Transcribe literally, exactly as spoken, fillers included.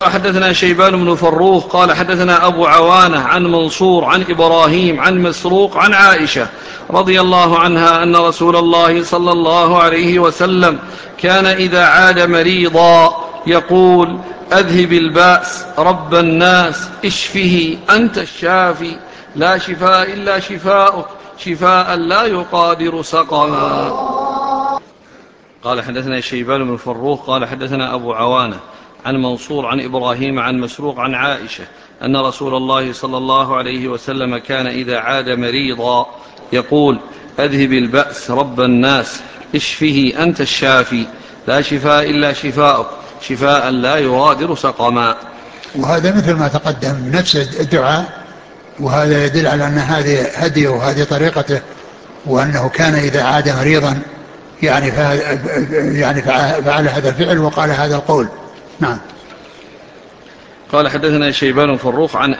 حدثنا شيبان بن فروخ قال حدثنا أبو عوانة عن منصور عن إبراهيم عن مسروق عن عائشة رضي الله عنها أن رسول الله صلى الله عليه وسلم كان إذا عاد مريضا يقول: أذهب البأس رب الناس اشفه أنت الشافي لا شفاء إلا شفاؤك شفاء لا يغادر سقما. قال حدثنا شيبان بن فروخ قال حدثنا أبو عوانة عن منصور عن إبراهيم عن مسروق عن عائشة أن رسول الله صلى الله عليه وسلم كان إذا عاد مريضا يقول: أذهب البأس رب الناس اشفه أنت الشافي لا شفاء إلا شفاؤك شفاء لا يغادر سقما. وهذا مثل ما تقدم نفس الدعاء، وهذا يدل على أن هذه هديه وهذه طريقته، وأنه كان إذا عاد مريضا يعني يعني فعل هذا الفعل وقال هذا القول. نعم. قال حدثنا شيبان فروخ عن